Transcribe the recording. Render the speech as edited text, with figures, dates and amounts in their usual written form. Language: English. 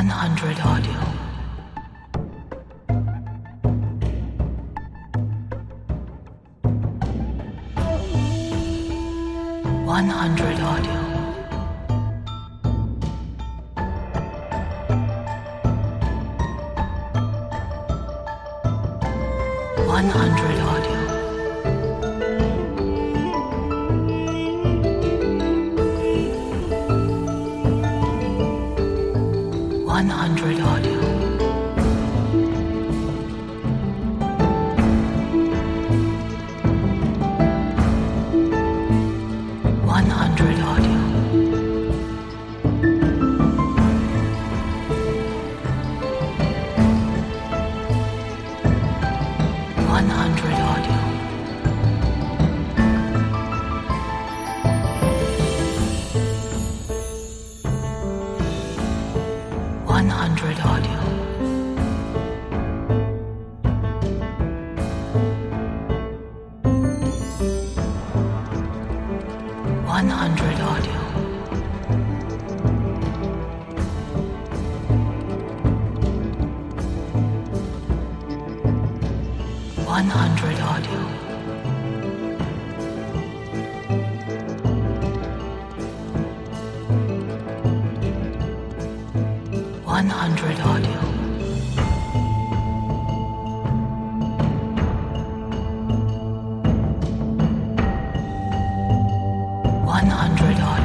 100 audio. 100 audio. 100 audio. 100 audio. 100 audio. 100 audio. 100 audio. 100 audio. 100 audio. 100 audio. 100 audio.